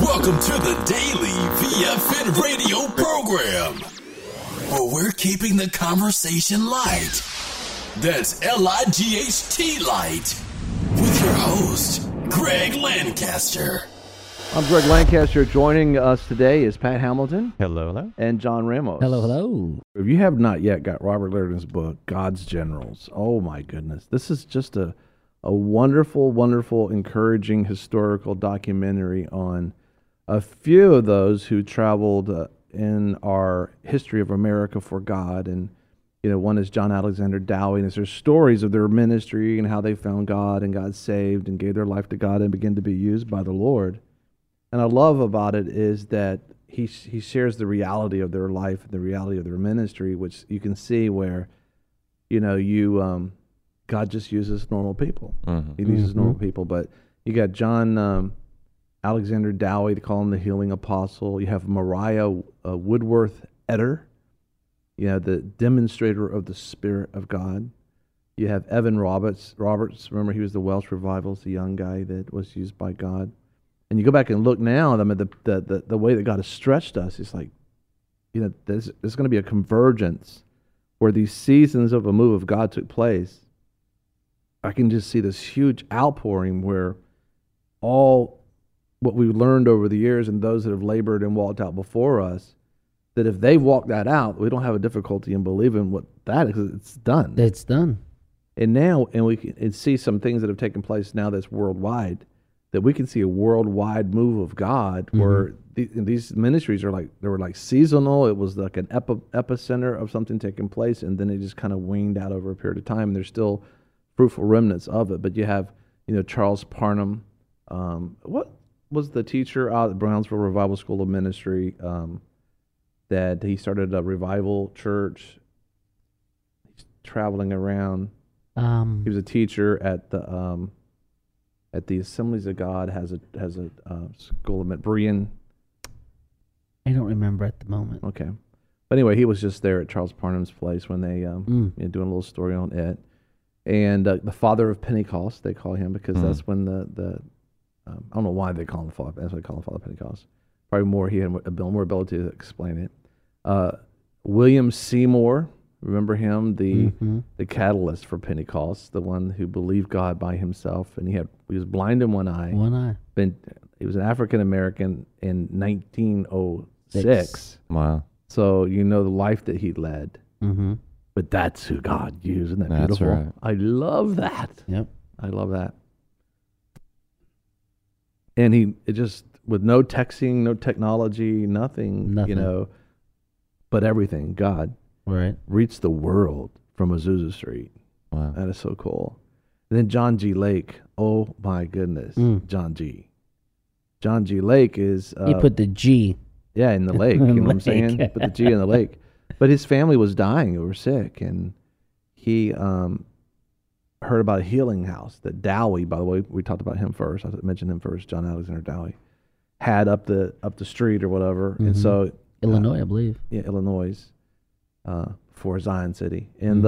Welcome to the Daily VFN radio program, where we're keeping the conversation light. That's L-I-G-H-T light. With your host, Greg Lancaster. I'm Greg Lancaster. Joining us today is Pat Hamilton. Hello, hello. And John Ramos. Hello, hello. If you have not yet got Robert Liardon's book, God's Generals, oh my goodness. This is just a wonderful, wonderful, encouraging historical documentary on a few of those who traveled in our history of America for God. And, you know, one is John Alexander Dowie, and there's stories of their ministry and how they found God and got saved and gave their life to God and began to be used by the Lord. And I love about it is that he shares the reality of their life and the reality of their ministry, which you can see where, you know, God just uses normal people. Mm-hmm. He uses normal people. But you got John Alexander Dowie, they call him the healing apostle. You have Mariah Woodworth Etter, you know, the demonstrator of the Spirit of God. You have Evan Roberts. Remember, he was the Welsh Revivals, the young guy that was used by God. And you go back and look now, I mean, the way that God has stretched us, it's like, you know, there's going to be a convergence where these seasons of a move of God took place. I can just see this huge outpouring where all what we've learned over the years and those that have labored and walked out before us, that if they've walked that out, we don't have a difficulty in believing what that is. It's done. It's done. And now, and we can see some things that have taken place now that's worldwide, that we can see a worldwide move of God where these ministries are like, they were like seasonal. It was like an epicenter of something taking place, and then it just kind of waned out over a period of time, and there's still fruitful remnants of it. But you have, you know, Charles Parham. What was the teacher out at Brownsville Revival School of Ministry that he started a revival church? He's traveling around. He was a teacher at the Assemblies of God, has a school of Brian. I don't remember at the moment. Okay, but anyway, he was just there at Charles Parham's place when they you know, doing a little story on it. And the father of Pentecost, they call him, because that's when the I don't know why they call him father. That's why they call him Father of Pentecost. Probably more, he had more ability to explain it. William Seymour, remember him, the catalyst for Pentecost, the one who believed God by himself, and he was blind in one eye. He was an African American in 1906. Wow! So you know the life that he led. Mm-hmm. But that's who God used. Isn't that beautiful? Right. I love that. Yep. I love that. And it just, with no texting, no technology, nothing, you know, but everything, God reached the world from Azusa Street. Wow. That is so cool. And then John G. Lake. Oh, my goodness. John G. Lake is... he put the G. Yeah, in the lake. You know what I'm saying? Put the G in the lake. But his family was dying. They were sick. And he heard about a healing house that Dowie, by the way, we talked about him first. I mentioned him first, John Alexander Dowie, had up the street or whatever. And so... Illinois, I believe. Yeah, Illinois, for Zion City. And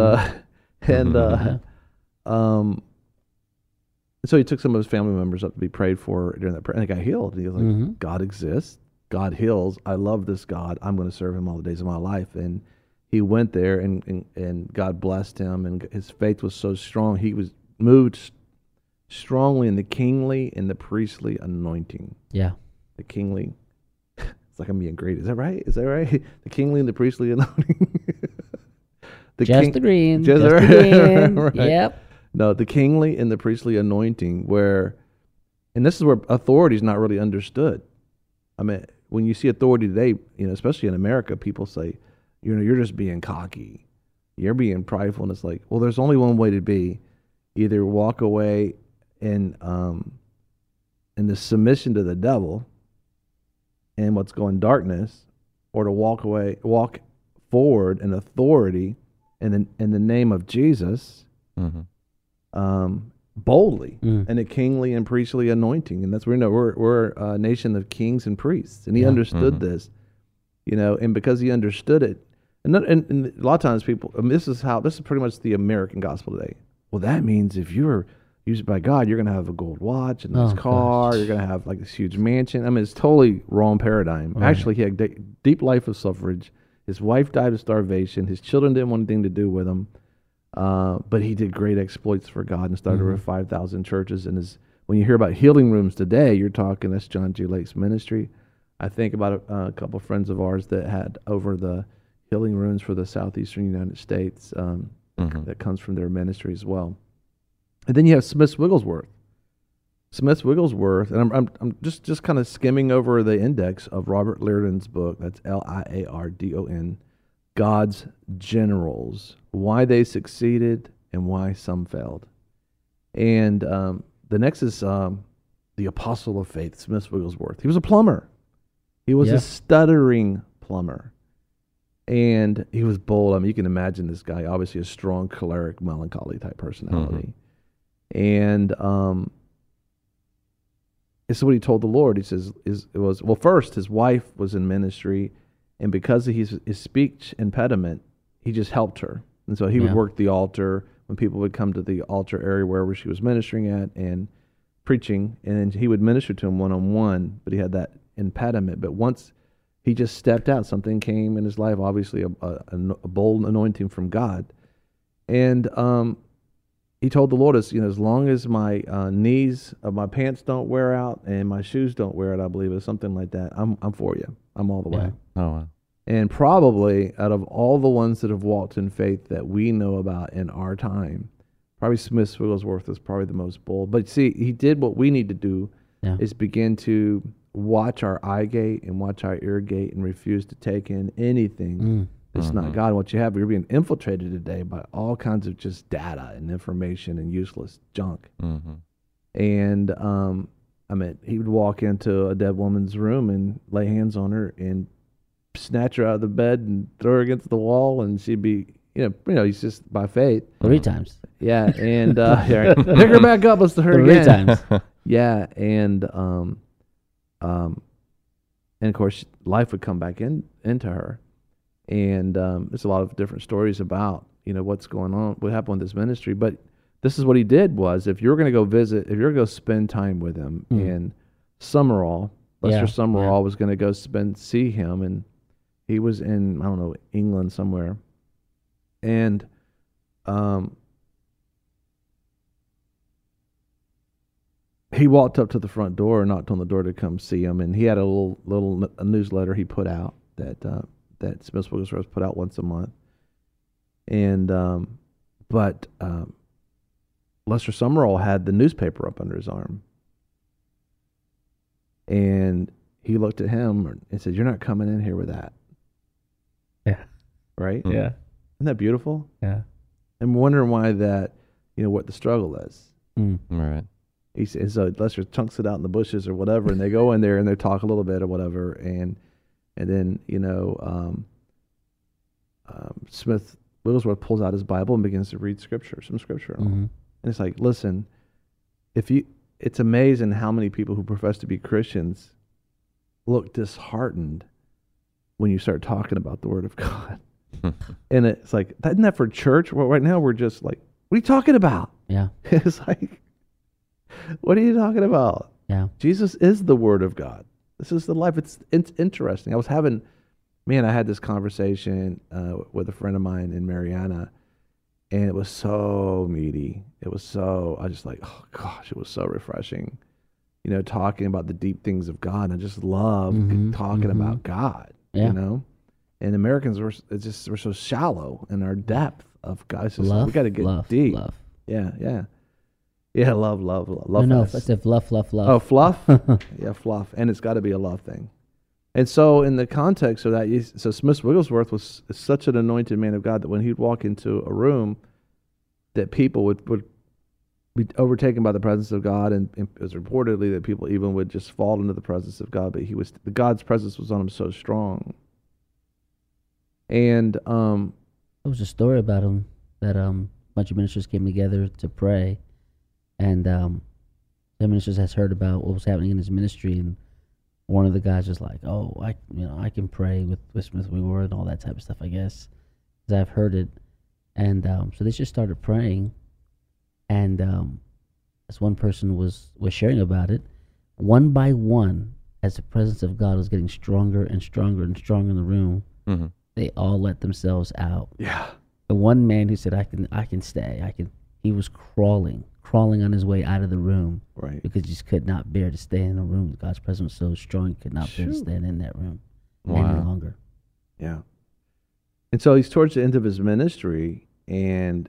so he took some of his family members up to be prayed for during that prayer, and they got healed. He was like, God exists. God heals. I love this God. I'm going to serve him all the days of my life. And he went there, and God blessed him, and his faith was so strong. He was moved strongly in the kingly and the priestly anointing. Yeah. The kingly. It's like I'm being great. Is that right? The kingly and the priestly anointing. Agreeing. Right. Yep. No, the kingly and the priestly anointing, and this is where authority is not really understood. I mean, when you see authority today, you know, especially in America, people say, you know, you're just being cocky, you're being prideful, and it's like, well, there's only one way to be: either walk away in the submission to the devil and what's going darkness, or to walk forward in authority in the name of Jesus. Boldly, and a kingly and priestly anointing. And that's where, you know, we're a nation of kings and priests. And he understood this, you know, and because he understood it, and a lot of times people, this is pretty much the American gospel today. Well, that means if you're used by God, you're going to have a gold watch and a nice Oh, car. gosh. You're going to have like this huge mansion. I mean, it's totally wrong paradigm. Right. Actually, he had deep life of suffrage. His wife died of starvation. His children didn't want anything to do with him. But he did great exploits for God and started over 5,000 churches. And when you hear about healing rooms today, you're talking, that's John G. Lake's ministry. I think about a couple of friends of ours that had over the healing rooms for the southeastern United States that comes from their ministry as well. And then you have Smith Wigglesworth. Smith Wigglesworth, and I'm just kind of skimming over the index of Robert Liardon's book. That's Liardon, God's Generals, Why They Succeeded and Why Some Failed. And the next is the Apostle of Faith, Smith Wigglesworth. He was a plumber. He was a stuttering plumber. And he was bold. I mean, you can imagine this guy, obviously a strong, choleric, melancholy type personality. And this is what he told the Lord. He says, first, his wife was in ministry, and because of his speech impediment, he just helped her. And so he would work the altar when people would come to the altar area wherever she was ministering at and preaching, and then he would minister to him one-on-one, but he had that impediment. But once he just stepped out, something came in his life, obviously a bold anointing from God. And he told the Lord, as long as my knees of my pants don't wear out and my shoes don't wear out, I believe it's something like that, I'm for you. I'm all the way. Oh, wow. And probably out of all the ones that have walked in faith that we know about in our time, probably Smith Wigglesworth is probably the most bold. But see, he did what we need to do is begin to watch our eye gate and watch our ear gate and refuse to take in anything that's not God. What you have, you're being infiltrated today by all kinds of just data and information and useless junk. And I mean, he would walk into a dead woman's room and lay hands on her and snatch her out of the bed and throw her against the wall, and she'd be, he's just by faith. 3 times. Yeah, and pick her back up. Let's do her 3 again. times. Yeah, and of course, life would come back into her, and there's a lot of different stories about what's going on, what happened with this ministry. But this is what he did was, if you're going to go visit, if you're going to go spend time with him in Summerall, Lester Summerall was going to go see him, and he was in, I don't know, England somewhere. And he walked up to the front door and knocked on the door to come see him. And he had a little newsletter he put out that Smith Wigglesworth put out once a month. And but Lester Summerall had the newspaper up under his arm. And he looked at him and said, "You're not coming in here with that." Yeah. Right? Yeah. Isn't that beautiful? Yeah. I'm wondering why that, what the struggle is. Right. He says, so Lester chunks it out in the bushes or whatever, and they go in there and they talk a little bit or whatever, and then Smith Wigglesworth pulls out his Bible and begins to read some scripture. And it's like, listen, it's amazing how many people who profess to be Christians look disheartened when you start talking about the Word of God. And it's like, isn't that for church? Well, right now we're just like, what are you talking about? Yeah. It's like, what are you talking about? Yeah. Jesus is the Word of God. This is the life. It's interesting. I had this conversation with a friend of mine in Mariana, and it was so meaty. I was just like, oh gosh, it was so refreshing. Talking about the deep things of God. I just love talking about God, And Americans we're so shallow in our depth of God. It's just, we got to get deep. Love. Yeah, love. No, I said fluff. Oh, fluff? Yeah, fluff. And it's got to be a love thing. And so in the context of that, so Smith Wigglesworth was such an anointed man of God that when he'd walk into a room, that people would be overtaken by the presence of God, and it was reportedly that people even would just fall into the presence of God, but God's presence was on him so strong. And there was a story about him that a bunch of ministers came together to pray, and the ministers has heard about what was happening in his ministry, and one of the guys was like, "Oh, I can pray with Smith Wigglesworth and all that type of stuff, I guess, because I've heard it." And so they just started praying, and as one person was sharing about it, one by one, as the presence of God was getting stronger and stronger and stronger in the room, they all let themselves out. Yeah. The one man who said, I can stay. He was crawling on his way out of the room. Right. Because he just could not bear to stay in a room. God's presence was so strong, he could not bear to stand in that room any longer. Yeah. And so he's towards the end of his ministry, and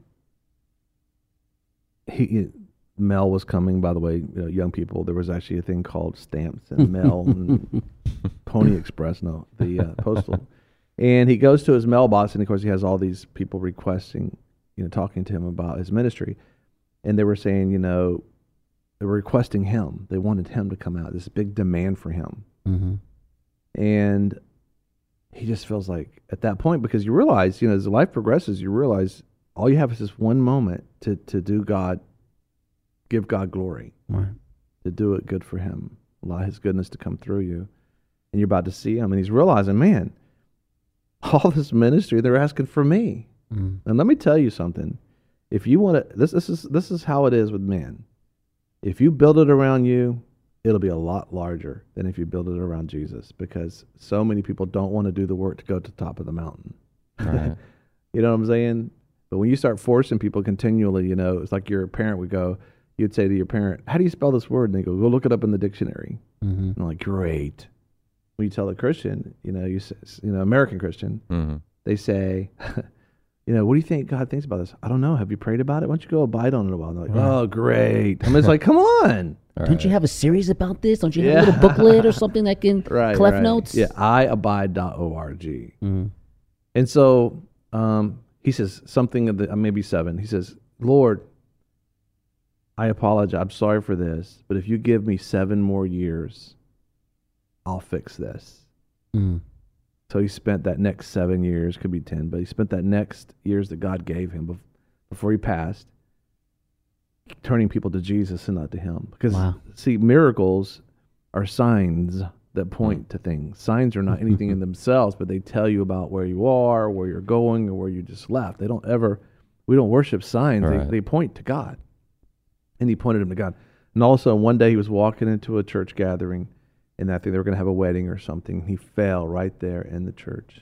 mail was coming, by the way, young people. There was actually a thing called stamps and mail and Pony Express, the postal. And he goes to his mailbox, and of course he has all these people requesting, talking to him about his ministry. And they were saying, they were requesting him. They wanted him to come out. This big demand for him. And he just feels like at that point, because you realize, as life progresses, you realize all you have is this one moment to give God glory, to do it good for him, allow his goodness to come through you. And you're about to see him, and he's realizing, man, all this ministry, they're asking for me. And let me tell you something. If you want to, this is how it is with men. If you build it around you, it'll be a lot larger than if you build it around Jesus, because so many people don't want to do the work to go to the top of the mountain. Right. You know what I'm saying? But when you start forcing people continually, it's like your parent would go, you'd say to your parent, how do you spell this word? And they go look it up in the dictionary. And I'm like, great. When you tell a Christian, you say, American Christian, they say, what do you think God thinks about this? I don't know. Have you prayed about it? Why don't you go abide on it a while? And they're like, oh, great. I mean, it's like, come on. Don't you have a series about this? Don't you have a little booklet or something that can Clef Notes? Yeah, iabide.org. And so he says something of the, maybe 7. He says, Lord, I apologize. I'm sorry for this, but if you give me 7 more years, I'll fix this. So he spent that next 7 years, could be 10, but he spent that next years that God gave him before he passed, turning people to Jesus and not to him. Because, see, miracles are signs that point to things. Signs are not anything in themselves, but they tell you about where you are, where you're going, or where you just left. We don't worship signs. They point to God. And he pointed him to God. And also, one day he was walking into a church gathering, and I think they were going to have a wedding or something. He fell right there in the church.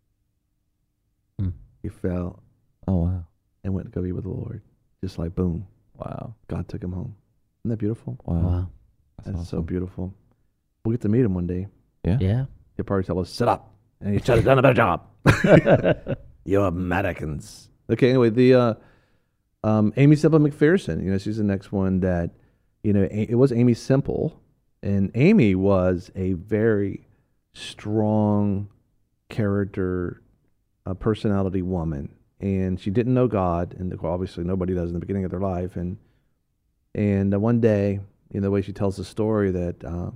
He fell. Oh, wow. And went to go be with the Lord. Just like, boom. Wow. God took him home. Isn't that beautiful? Wow. That's awesome. So beautiful. We'll get to meet him one day. Yeah. He'll probably tell us, sit up. And you should have done a better job. You Americans. Okay, anyway, the Aimee Semple McPherson, she's the next one that, it was Aimee Semple. And Aimee was a very strong character, personality woman. And she didn't know God, and obviously nobody does in the beginning of their life. And one day, the way she tells the story, that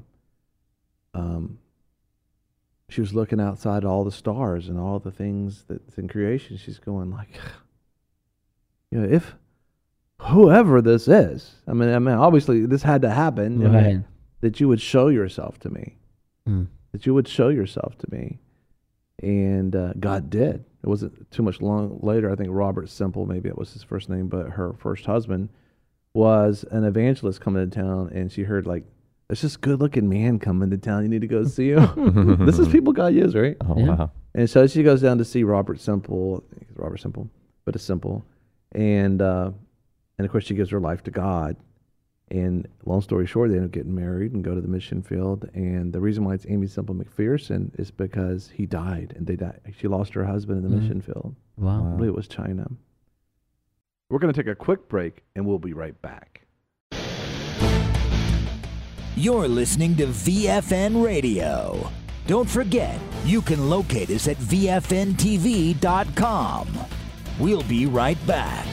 she was looking outside at all the stars and all the things that's in creation. She's going like, if whoever this is, I mean, obviously this had to happen, that you would show yourself to me, that you would show yourself to me. And God did. It wasn't too much long later. I think Robert Semple, maybe that was his first name, but her first husband was an evangelist coming to town, and she heard like, "There's this good-looking man coming to town. You need to go see him." This is people God used, right? Oh, wow. And so she goes down to see Robert Semple. I think it's Robert Semple, but it's Semple, and of course she gives her life to God. And long story short, they end up getting married and go to the mission field. And the reason why it's Aimee Semple McPherson is because he died, and they died. She lost her husband in the mission field. Wow. I believe it was China. We're going to take a quick break, and we'll be right back. You're listening to VFN Radio. Don't forget, you can locate us at VFNTV.com. We'll be right back.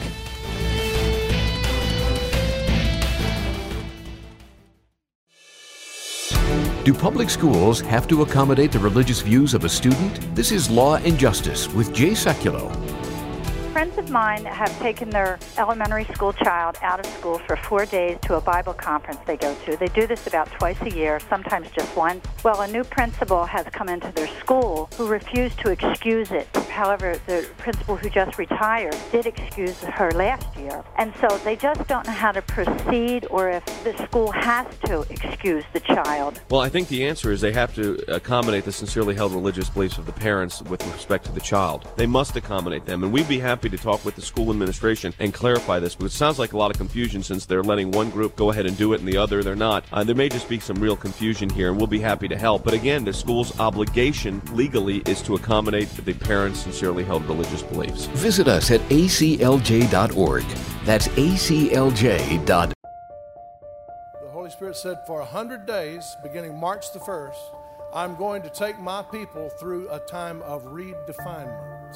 Do public schools have to accommodate the religious views of a student? This is Law and Justice with Jay Sekulow. Friends of mine have taken their elementary school child out of school for 4 days to a Bible conference they go to. They do this about twice a year, sometimes just once. Well, a new principal has come into their school who refused to excuse it. However, the principal who just retired did excuse her last year. And so they just don't know how to proceed or if the school has to excuse the child. Well, I think the answer is they have to accommodate the sincerely held religious beliefs of the parents with respect to the child. They must accommodate them. And we'd be happy to talk with the school administration and clarify this, because it sounds like a lot of confusion since they're letting one group go ahead and do it and the other they're not. There may just be some real confusion here, and we'll be happy to help. But again, the school's obligation legally is to accommodate the parents' sincerely held religious beliefs. Visit us at aclj.org. That's aclj.org. The Holy Spirit said, for 100 days, beginning March the 1st, I'm going to take my people through a time of redefinement.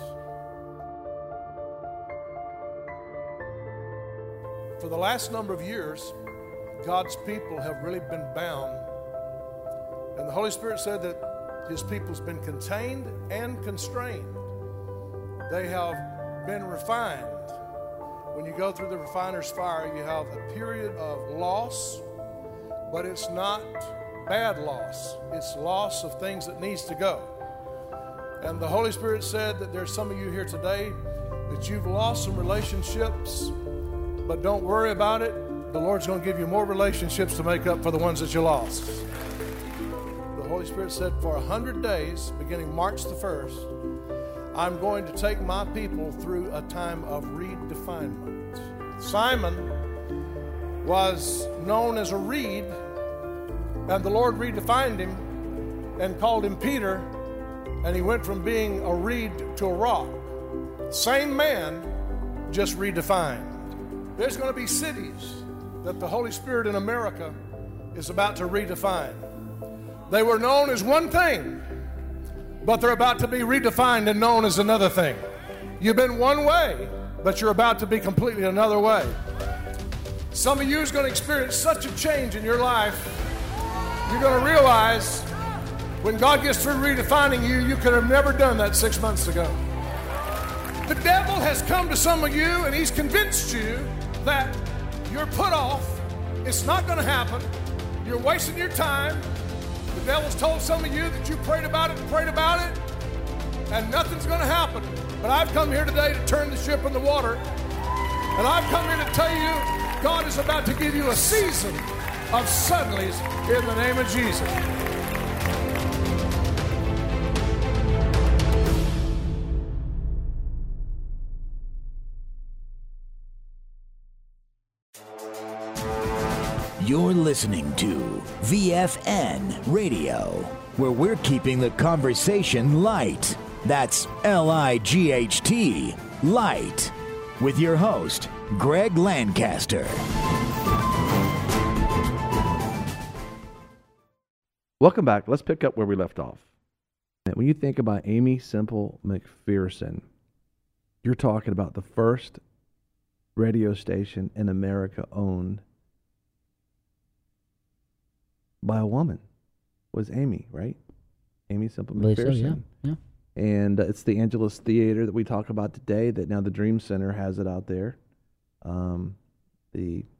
For the last number of years, God's people have really been bound. And the Holy Spirit said that His people's been contained and constrained. They have been refined. When you go through the refiner's fire, you have a period of loss, but it's not bad loss. It's loss of things that needs to go. And the Holy Spirit said that there's some of you here today that you've lost some relationships, but don't worry about it. The Lord's going to give you more relationships to make up for the ones that you lost. The Holy Spirit said, for 100 days, beginning March the 1st, I'm going to take my people through a time of redefinement. Simon was known as a reed, and the Lord redefined him and called him Peter, and he went from being a reed to a rock. Same man, just redefined. There's going to be cities that the Holy Spirit in America is about to redefine. They were known as one thing, but they're about to be redefined and known as another thing. You've been one way, but you're about to be completely another way. Some of you is going to experience such a change in your life, you're going to realize when God gets through redefining you, you could have never done that 6 months ago. The devil has come to some of you and he's convinced you that you're put off, it's not going to happen, you're wasting your time. The devil's told some of you that you prayed about it, and nothing's going to happen. But I've come here today to turn the ship in the water, and I've come here to tell you God is about to give you a season of suddenlies in the name of Jesus. You're listening to VFN Radio, where we're keeping the conversation light. That's L-I-G-H-T, light. With your host, Greg Lancaster. Welcome back. Let's pick up where we left off. When you think about Aimee Semple McPherson, you're talking about the first radio station in America owned by a woman. Was Aimee, right? Aimee Semple McPherson. So, yeah. And it's the Angelus Theater that we talk about today, that now the Dream Center has it out there. The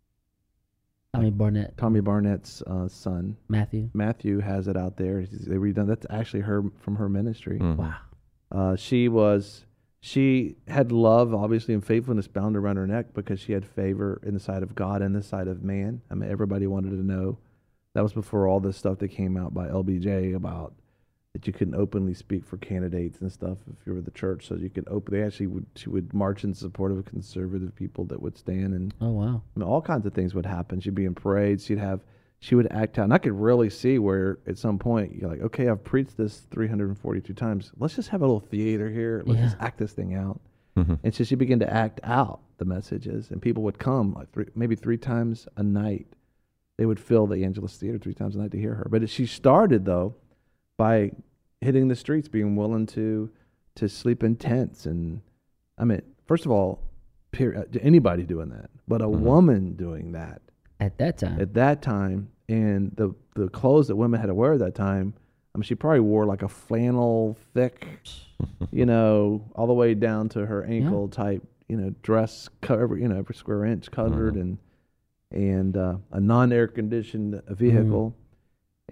Tommy Barnett's son. Matthew has it out there. They redone. That's actually from her ministry. Mm-hmm. Wow. She had love, obviously, and faithfulness bound around her neck because she had favor in the sight of God and the sight of man. I mean, everybody wanted to know. That was before all this stuff that came out by LBJ about that you couldn't openly speak for candidates and stuff if you were the church. So you could she would march in support of conservative people that would stand, and oh wow, I mean, all kinds of things would happen. She'd be in parades. She would act out, and I could really see where at some point you're like, okay, I've preached this 342 times. Let's just have a little theater here. Let's just act this thing out. Mm-hmm. And so she began to act out the messages, and people would come like maybe three times a night. They would fill the Angelus Theater 3 times a night to hear her. But she started, though, by hitting the streets, being willing to sleep in tents. And, I mean, first of all, anybody doing that, but a woman doing that. At that time. And the clothes that women had to wear at that time, I mean, she probably wore like a flannel thick, all the way down to her ankle type, dress cover, every square inch covered, and a non-air conditioned vehicle.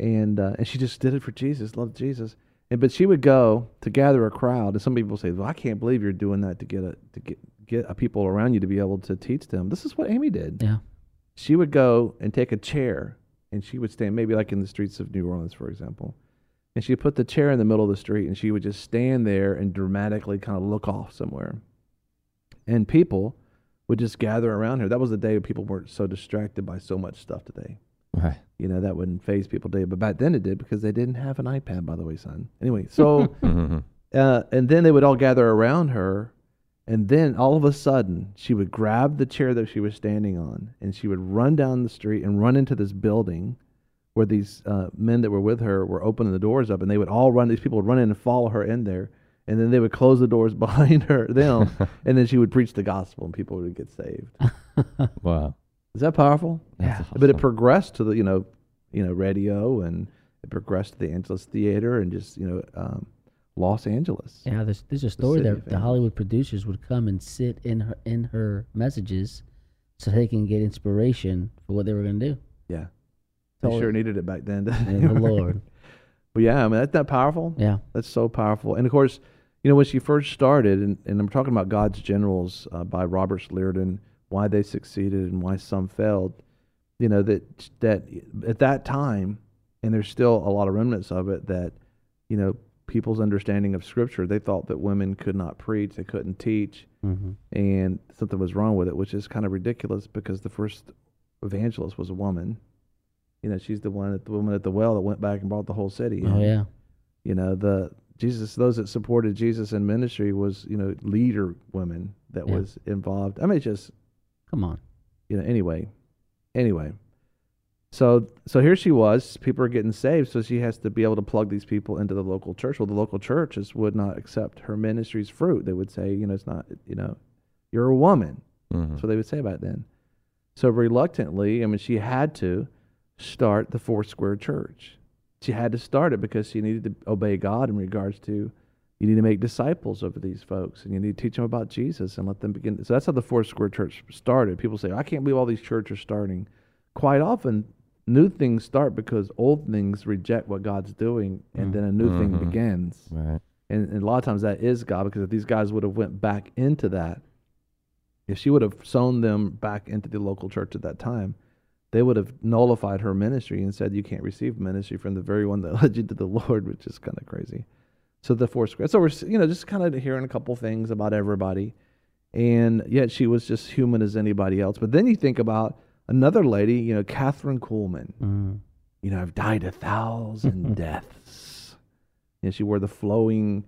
and she just did it for Jesus, loved Jesus. But she would go to gather a crowd, and some people say, "Well, I can't believe you're doing that to get people around you to be able to teach them." This is what Amy did. Yeah. She would go and take a chair, and she would stand maybe like in the streets of New Orleans, for example, and she'd put the chair in the middle of the street, and she would just stand there and dramatically kind of look off somewhere, and people would just gather around her. That was the day people weren't so distracted by so much stuff today. Right. You know, that wouldn't phase people today, but back then it did because they didn't have an iPad, by the way, son. Anyway, so, and then they would all gather around her, and then all of a sudden she would grab the chair that she was standing on, and she would run down the street and run into this building where these men that were with her were opening the doors up, and they would all run, these people would run in and follow her in there, and then they would close the doors behind them, and then she would preach the gospel, and people would get saved. Wow. Is that powerful? Yeah. But it progressed to the, you know, radio, and it progressed to the Angeles Theater, and just, Los Angeles. Yeah, there's a story city that the Hollywood producers would come and sit in her messages so they can get inspiration for what they were going to do. Yeah. They sure needed it back then. And the Lord. Well, yeah, I mean, that's that powerful. Yeah. That's so powerful. And of course, when she first started, and I'm talking about God's Generals by Robert Liardon, why they succeeded and why some failed, that at that time, and there's still a lot of remnants of it, that, people's understanding of Scripture, they thought that women could not preach, they couldn't teach, and something was wrong with it, which is kind of ridiculous because the first evangelist was a woman. She's the woman at the well that went back and brought the whole city. Oh, yeah. Those that supported Jesus in ministry was, leader women that was involved. I mean, just... Come on. Anyway. So here she was. People are getting saved, so she has to be able to plug these people into the local church. Well, the local churches would not accept her ministry's fruit. They would say, it's not, you're a woman. That's what they would say back then. So reluctantly, she had to start the Foursquare Church. She had to start it because she needed to obey God in regards to, you need to make disciples of these folks, and you need to teach them about Jesus and let them begin. So that's how the Foursquare Church started. People say, I can't believe all these churches are starting. Quite often, new things start because old things reject what God's doing, and then a new thing begins. Right. And a lot of times that is God, because if these guys would have went back into that, if she would have sown them back into the local church at that time, they would have nullified her ministry and said, you can't receive ministry from the very one that led you to the Lord, which is kind of crazy. So the Foursquare. So we're, just kind of hearing a couple things about everybody. And yet she was just human as anybody else. But then you think about another lady, Catherine Kuhlman. I've died 1,000 deaths. She wore the flowing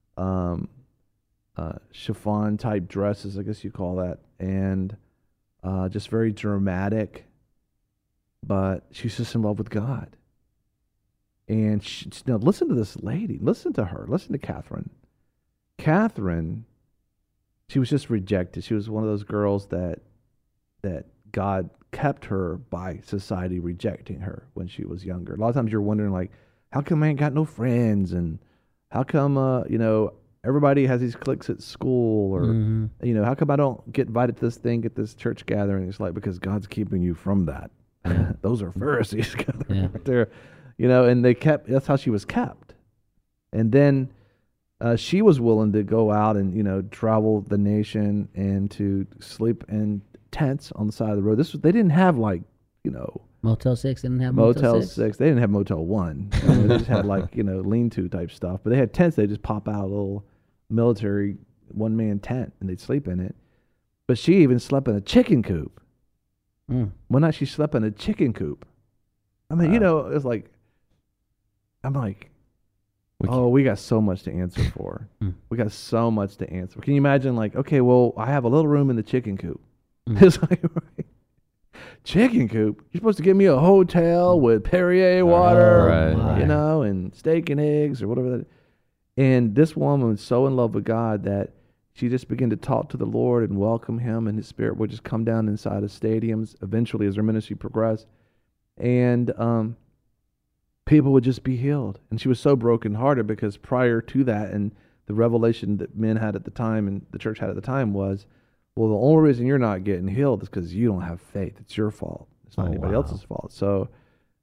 chiffon type dresses, I guess you call that. And just very dramatic. But she's just in love with God. And now listen to this lady. Listen to her. Listen to Catherine. Catherine, she was just rejected. She was one of those girls that God kept her by society rejecting her when she was younger. A lot of times you're wondering, like, how come I ain't got no friends? And how come, everybody has these cliques at school? Or, how come I don't get invited to this thing, get this church gathering? It's like, because God's keeping you from that. Those are Pharisees gathering right there. And that's how she was kept. And then she was willing to go out and, travel the nation and to sleep in tents on the side of the road. They didn't have Motel 6 didn't have Motel 6. They didn't have Motel 1. They just had lean-to type stuff. But they had tents. They just pop out a little military one-man tent and they'd sleep in it. But she even slept in a chicken coop. One night she slept in a chicken coop. I mean, it's like, I'm like, we got so much to answer for. We got so much to answer. Can you imagine, okay, well, I have a little room in the chicken coop. It's like, chicken coop? You're supposed to give me a hotel with Perrier water, and steak and eggs or whatever that is. And this woman was so in love with God that she just began to talk to the Lord and welcome Him, and His Spirit would just come down inside of stadiums eventually as her ministry progressed. And people would just be healed. And she was so brokenhearted because prior to that, and the revelation that men had at the time and the church had at the time was, well, the only reason you're not getting healed is because you don't have faith. It's your fault. It's not anybody else's fault. So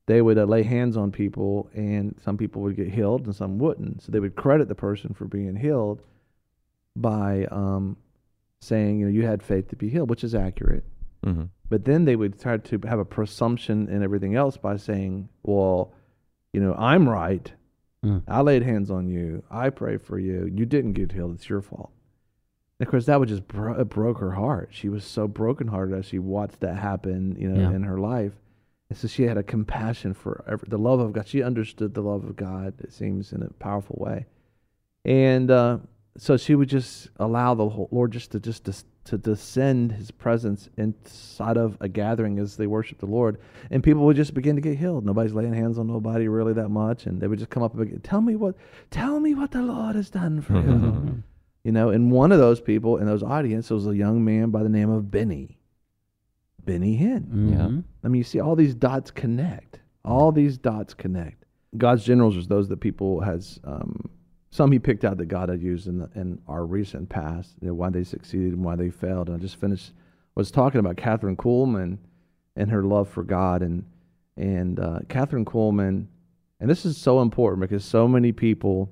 they would lay hands on people, and some people would get healed and some wouldn't. So they would credit the person for being healed by saying, you had faith to be healed, which is accurate. Mm-hmm. But then they would try to have a presumption and everything else by saying, well, I'm right. I laid hands on you. I prayed for you. You didn't get healed. It's your fault. And of course, that would just broke her heart. She was so brokenhearted as she watched that happen, in her life. And so she had a compassion for the love of God. She understood the love of God, it seems, in a powerful way. And so she would just allow the Lord to descend His presence inside of a gathering as they worship the Lord, and people would just begin to get healed. Nobody's laying hands on nobody really that much, and they would just come up and begin, tell me what the Lord has done for you. And one of those people in those audience was a young man by the name of Benny Hinn. Mm-hmm. Yeah. I mean, you see all these dots connect. God's generals are those that people has. Some he picked out that God had used in our recent past, why they succeeded and why they failed. And I just was talking about Catherine Kuhlman and her love for God. And Catherine Kuhlman, and this is so important because so many people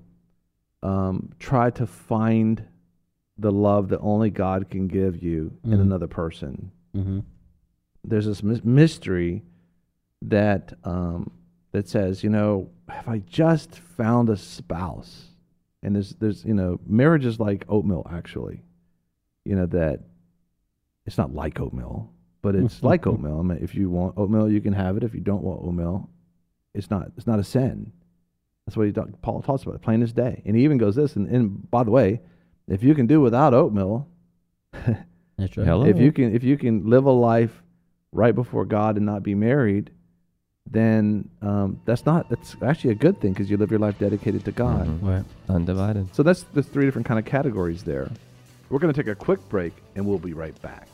try to find the love that only God can give you in another person. Mm-hmm. There's this mystery that says, if I just found a spouse. And there's marriage is like oatmeal, actually. That it's not like oatmeal, but it's like oatmeal. I mean, if you want oatmeal, you can have it. If you don't want oatmeal, it's not a sin. That's what Paul talks about, plain as day. And he even goes this, and by the way, if you can do without oatmeal, that's right. Hello. if you can live a life right before God and not be married, then that's actually a good thing because you live your life dedicated to God. Mm-hmm. Right. Undivided. So there's 3 different kind of categories there. We're going to take a quick break, and we'll be right back.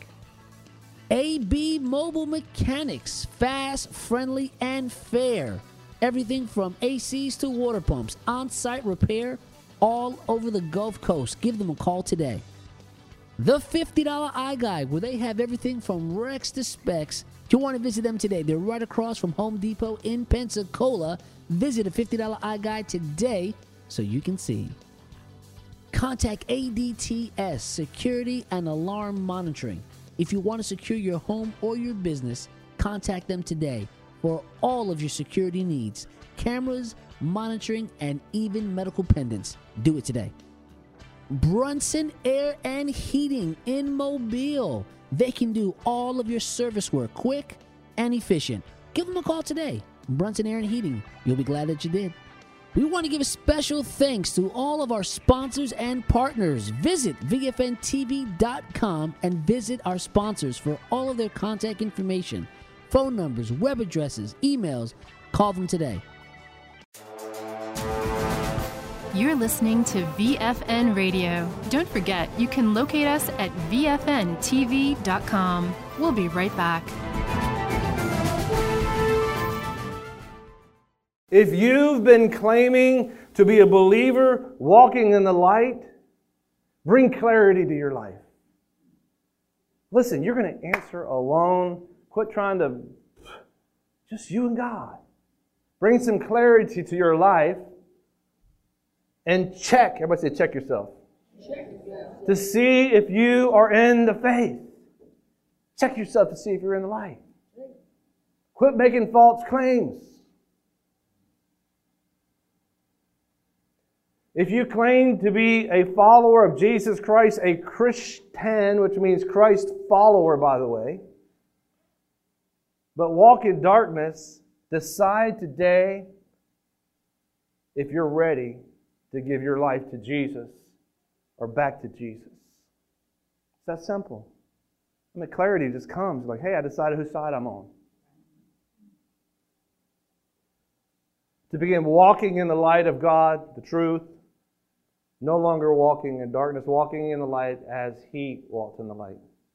AB Mobile Mechanics, fast, friendly, and fair. Everything from ACs to water pumps, on-site repair, all over the Gulf Coast. Give them a call today. The $50 iGuide, where they have everything from Rex to specs. If you want to visit them today, they're right across from Home Depot in Pensacola. Visit a $50 iGuide today so you can see. Contact ADTS Security and Alarm Monitoring. If you want to secure your home or your business, contact them today for all of your security needs. Cameras, monitoring, and even medical pendants. Do it today. Brunson Air and Heating in Mobile. They can do all of your service work quick and efficient. Give them a call today. Brunson Air and Heating. You'll be glad that you did. We want to give a special thanks to all of our sponsors and partners. Visit VFNTV.com and visit our sponsors for all of their contact information, phone numbers, web addresses, emails. Call them today. You're listening to VFN Radio. Don't forget, you can locate us at VFNTV.com. We'll be right back. If you've been claiming to be a believer walking in the light, bring clarity to your life. Listen, you're going to answer alone. Quit trying to, just you and God. Bring some clarity to your life and check. Everybody say, check yourself. Check yourself. To see if you are in the faith. Check yourself to see if you're in the light. Quit making false claims. If you claim to be a follower of Jesus Christ, a Christian, which means Christ follower, by the way, but walk in darkness, decide today if you're ready to give your life to Jesus or back to Jesus. It's that simple. I mean, clarity just comes like, hey, I decided whose side I'm on. To begin walking in the light of God, the truth, no longer walking in darkness, walking in the light as He walked in the light.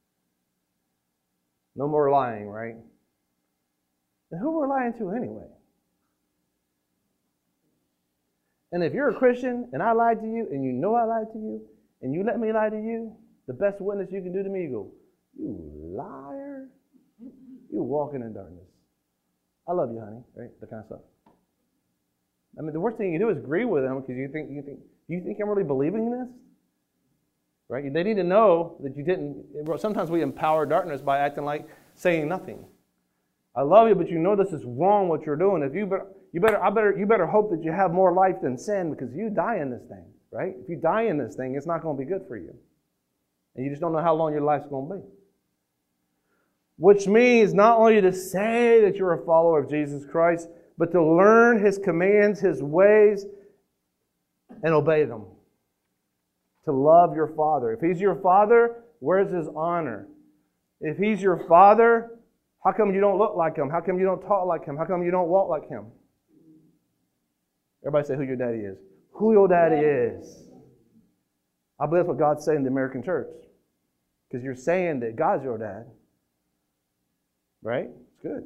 No more lying, right? And who we're lying to anyway? And if you're a Christian and I lied to you and you know I lied to you and you let me lie to you, the best witness you can do to me, you go, you liar. You're walking in darkness. I love you, honey, right? That kind of stuff. I mean, the worst thing you can do is agree with them because you think I'm really believing this? Right? They need to know that you didn't. Sometimes we empower darkness by acting like saying nothing. I love you, but you know this is wrong what you're doing. If you better hope that you have more life than sin because you die in this thing, right? If you die in this thing, it's not going to be good for you. And you just don't know how long your life's going to be. Which means not only to say that you're a follower of Jesus Christ, but to learn His commands, His ways, and obey them. To love your Father. If He's your Father, where's His honor? If He's your Father, how come you don't look like Him? How come you don't talk like Him? How come you don't walk like Him? Everybody say who your daddy is. Who your daddy is. I believe that's what God's saying to the American church. Because you're saying that God's your dad. Right? It's good.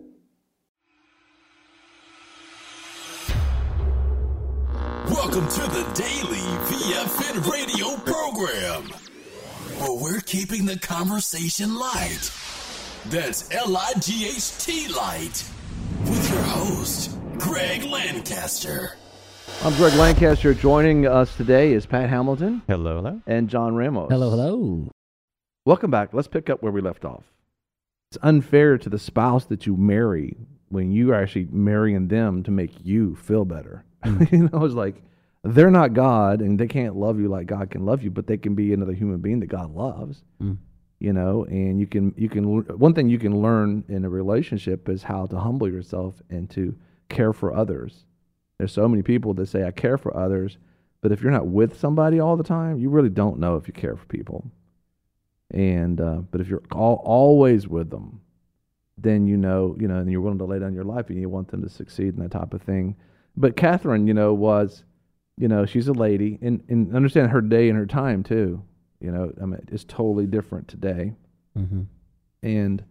Welcome to the Daily VFN Radio program, where we're keeping the conversation light. That's L-I-G-H-T light. With your host, Greg Lancaster. I'm Greg Lancaster. Joining us today is Pat Hamilton. Hello, hello. And John Ramos. Hello, hello. Welcome back. Let's pick up where we left off. It's unfair to the spouse that you marry when you are actually marrying them to make you feel better. You know, it's like they're not God and they can't love you like God can love you, but they can be another human being that God loves. You know, and you can one thing you can learn in a relationship is how to humble yourself and to care for others. There's so many people that say I care for others, but if you're not with somebody all the time, you really don't know if you care for people. And but if you're always with them, then you know, and you're willing to lay down your life and you want them to succeed and that type of thing. But Catherine, was, she's a lady, and understand her day and her time too. I mean, it's totally different today. Mm-hmm. And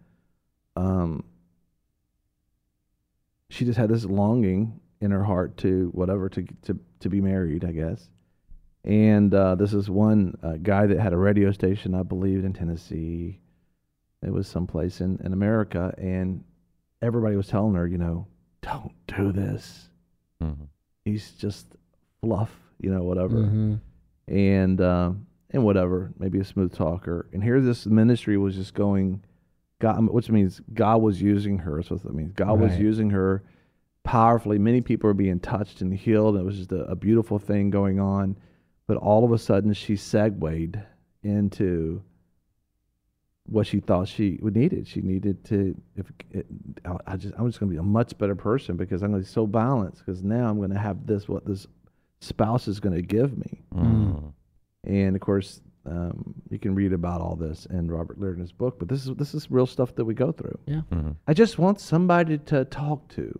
she just had this longing in her heart to be married, I guess. And this is one guy that had a radio station, I believe, in Tennessee. It was someplace in America, and everybody was telling her, don't do this. Mm-hmm. He's just fluff, whatever. Mm-hmm. And whatever, maybe a smooth talker. And here this ministry was just going, God, which means God was using her. That's what that means. God was using her powerfully. Many people were being touched and healed. And it was just a beautiful thing going on. But all of a sudden, she segued into what she thought she needed. She needed to. I'm just going to be a much better person because I'm going to be so balanced. Because now I'm going to have what this spouse is going to give me. Mm. And of course, you can read about all this in Robert Liardon's book. But this is real stuff that we go through. Yeah. Mm-hmm. I just want somebody to talk to.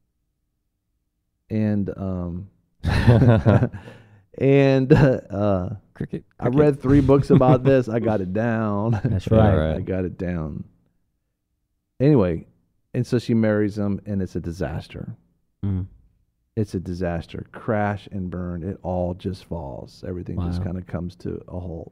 And Cricket. I read 3 books about this. I got it down. That's right. Right. I got it down. Anyway, and so she marries him, and it's a disaster. Mm. It's a disaster. Crash and burn. It all just falls. Everything just Wow. kind of comes to a halt.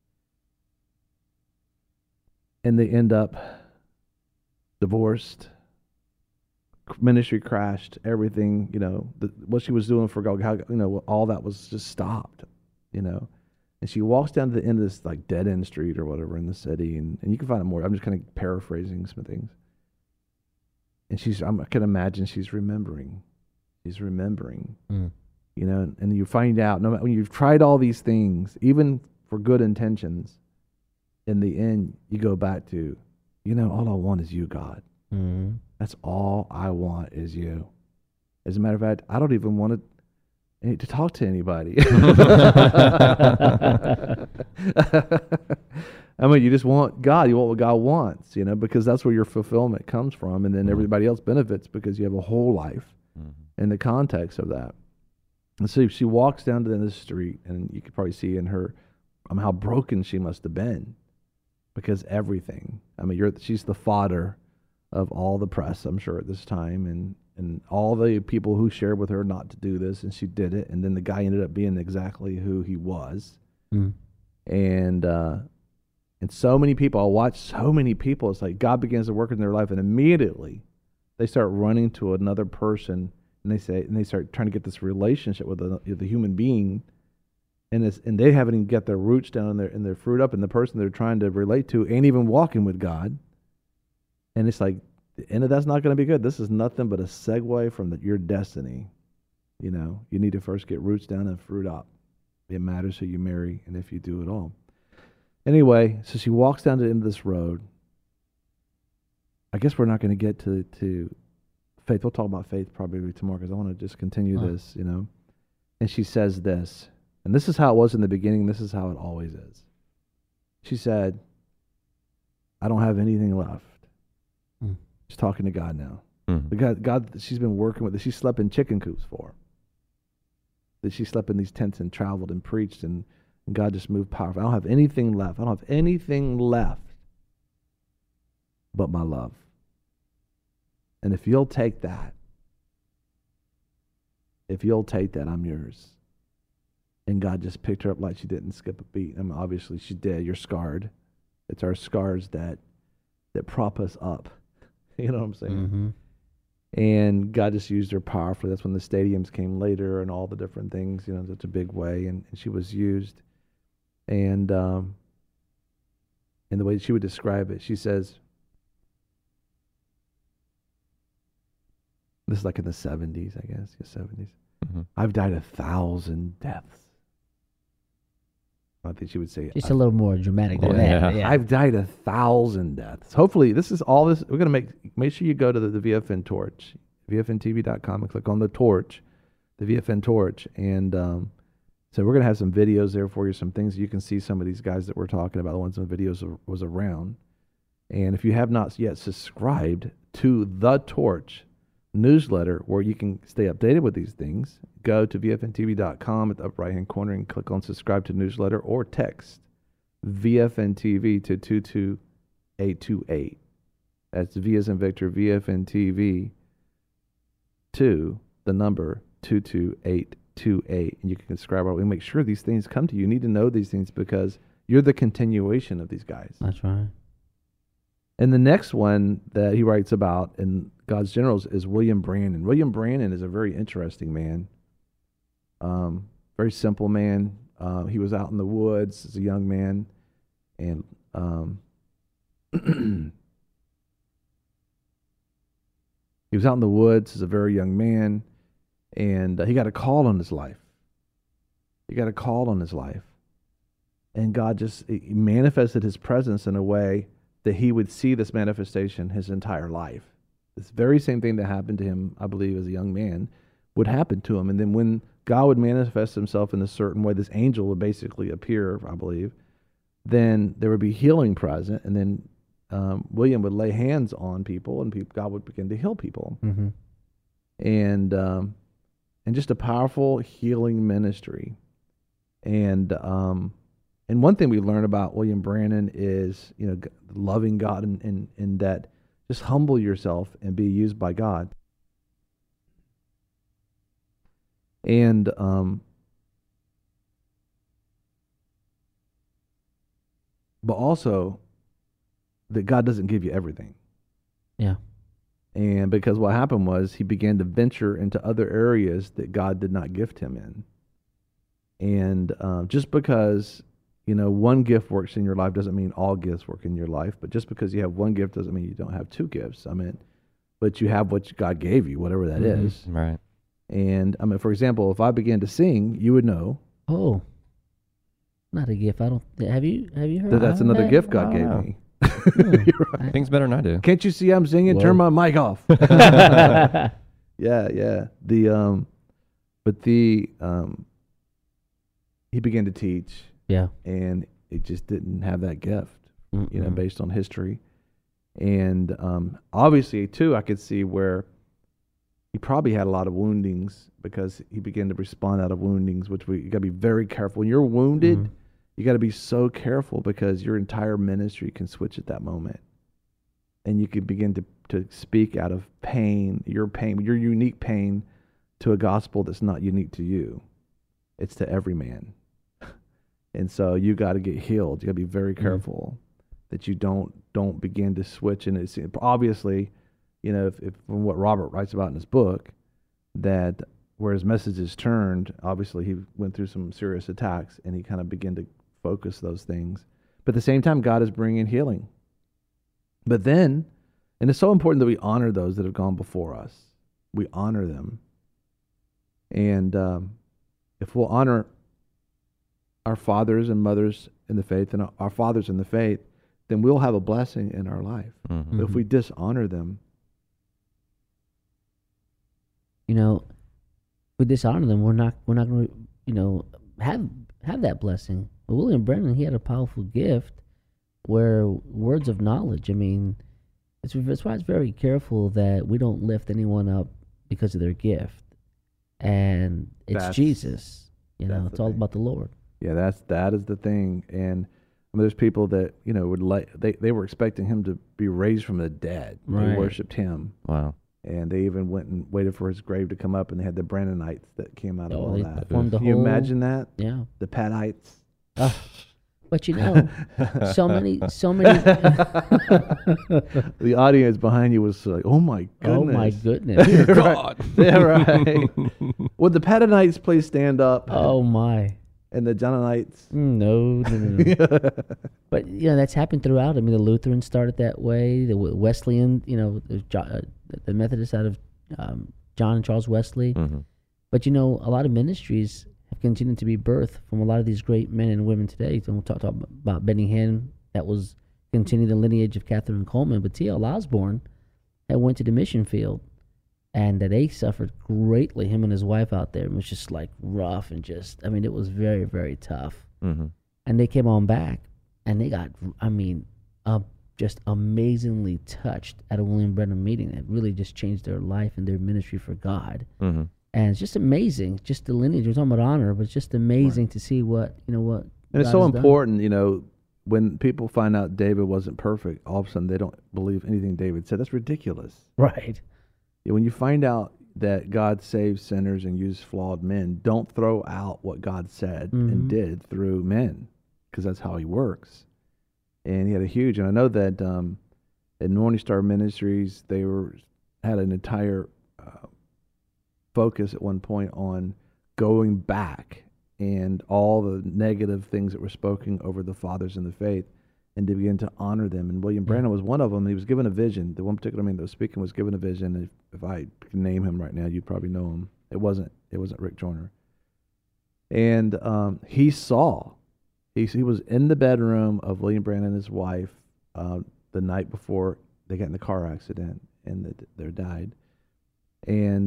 And they end up divorced. Ministry crashed. Everything, what she was doing for God, all that was just stopped, And she walks down to the end of this like dead end street or whatever in the city, and you can find it more. I'm just kind of paraphrasing some things. And I can imagine she's remembering. She's remembering, Mm. And you find out when you've tried all these things, even for good intentions, in the end you go back to, all I want is you, God. Mm-hmm. That's all I want is you. As a matter of fact, I don't even want to talk to anybody. I mean, you just want God. You want what God wants, because that's where your fulfillment comes from. And then everybody else benefits because you have a whole life in the context of that. And so she walks down to the end of the street, and you could probably see in her how broken she must have been because everything. I mean, she's the fodder of all the press, I'm sure, at this time, and all the people who shared with her not to do this, and she did it, and then the guy ended up being exactly who he was. Mm. And so many people, I'll watch so many people, it's like God begins to work in their life, and immediately they start running to another person, and they start trying to get this relationship with the human being, and they haven't even got their roots down and their fruit up, and the person they're trying to relate to ain't even walking with God. And it's like, the end of that's not going to be good. This is nothing but a segue from your destiny. You know, you need to first get roots down and fruit up. It matters who you marry and if you do it all. Anyway, so she walks down to the end of this road. I guess we're not going to get to faith. We'll talk about faith probably tomorrow because I want to just continue this, you know. And she says this, and this is how it was in the beginning. This is how it always is. She said, I don't have anything left. She's talking to God now. The God she's been working with, that she slept in chicken coops for. That she slept in these tents and traveled and preached, and God just moved powerful. I don't have anything left. I don't have anything left but my love. And if you'll take that, I'm yours. And God just picked her up like she didn't skip a beat. I mean, obviously she did. You're scarred. It's our scars that prop us up. You know what I'm saying? And God just used her powerfully. That's when the stadiums came later and all the different things, you know, such a big way. And she was used. And the way she would describe it, she says, this is like in the 70s, I guess, the 70s. I've died 1,000 deaths. I think she would say it's a little more dramatic than that. Yeah. I've died 1,000 deaths. Hopefully, this is all this. We're going to make sure you go to the VFN Torch, VFNTV.com, and click on the torch, the VFN Torch. And so we're going to have some videos there for you, some things you can see some of these guys that we're talking about, the ones in the videos was around. And if you have not yet subscribed to the Torch newsletter where you can stay updated with these things, go to VFNTV.com at the upper right-hand corner and click on subscribe to newsletter, or text VFNTV to 22828. That's V as in Victor, VFNTV to the number 22828. And you can subscribe. We make sure these things come to you. You need to know these things because you're the continuation of these guys. That's right. And the next one that he writes about in God's Generals is William Branham. William Branham is a very interesting man. Very simple man. He was out in the woods as a young man, and he was out in the woods as a very young man, and he got a call on his life. And God just he manifested his presence in a way that he would see this manifestation his entire life. This very same thing that happened to him, I believe, as a young man, would happen to him. And then when God would manifest himself in a certain way, this angel would basically appear, I believe, then there would be healing present. And then William would lay hands on people, and God would begin to heal people. And just a powerful healing ministry. And one thing we learn about William Branham is, you know, loving God and that just humble yourself and be used by God. And but also that God doesn't give you everything. Yeah. And because what happened was he began to venture into other areas that God did not gift him in. And just because, you know, one gift works in your life doesn't mean all gifts work in your life. But just because you have one gift doesn't mean you don't have two gifts. I mean, but you have what God gave you, whatever that is. Right. And I mean, for example, if I began to sing, you would know. Oh, not a gift. I don't. Have you heard? That's another gift God gave me. Right. Things better than I do. Can't you see I'm singing? Whoa. Turn my mic off. Yeah. He began to teach. Yeah. And it just didn't have that gift, you know, based on history. And obviously, too, I could see where he probably had a lot of woundings because he began to respond out of woundings, which you got to be very careful. When you're wounded, you got to be so careful because your entire ministry can switch at that moment. And you can begin to speak out of pain, your unique pain, to a gospel that's not unique to you. It's to every man. And so you got to get healed. You got to be very careful that you don't begin to switch. And it's obviously if from what Robert writes about in his book, that where his message is turned, obviously he went through some serious attacks, and he kind of began to focus those things. But at the same time, God is bringing healing. But then, and it's so important that we honor those that have gone before us. We honor them. And if we'll honor our fathers and mothers in the faith and our fathers in the faith, then we'll have a blessing in our life. Mm-hmm. But if we dishonor them, if we dishonor them, we're not going to, have that blessing. But William Branham, he had a powerful gift where words of knowledge. I mean, that's why it's very careful that we don't lift anyone up because of their gift. And it's Jesus. It's all about the Lord. Yeah, that is the thing. And there's people that they were expecting him to be raised from the dead. Right. They worshipped him. Wow. And they even went and waited for his grave to come up, and they had the Brandonites that came out of all that. Can you imagine that? Yeah. The Pattites. But so many. The audience behind you was like, "Oh my goodness! Oh my goodness! Dear God!" Yeah, right. Would the Pattonites please stand up? Oh my! And the Johnonites? No. But that's happened throughout. I mean, the Lutherans started that way. The Wesleyan, the Methodists out of John and Charles Wesley. Mm-hmm. But a lot of ministries have continued to be birthed from a lot of these great men and women today. So we'll talk about Benny Hinn, that was continuing the lineage of Catherine Coleman. But T.L. Osborne had went to the mission field, and that they suffered greatly, him and his wife out there. It was just like rough and it was very, very tough. Mm-hmm. And they came on back, and they got, just amazingly touched at a William Branham meeting. That really just changed their life and their ministry for God. Mm-hmm. And it's just amazing, just the lineage. We're talking about honor, but it's just amazing to see what. And it's so important, when people find out David wasn't perfect, all of a sudden they don't believe anything David said. That's ridiculous. Right. When you find out that God saves sinners and uses flawed men, don't throw out what God said and did through men, because that's how he works. And he had a huge, and I know that at Morning Star Ministries, they had an entire focus at one point on going back and all the negative things that were spoken over the fathers in the faith, and to begin to honor them. And William Branham was one of them. He was given a vision. The one particular man that was speaking was given a vision. If I can name him right now, you'd probably know him. It wasn't Rick Joyner. And he saw. He was in the bedroom of William Branham and his wife the night before they got in the car accident and they died. And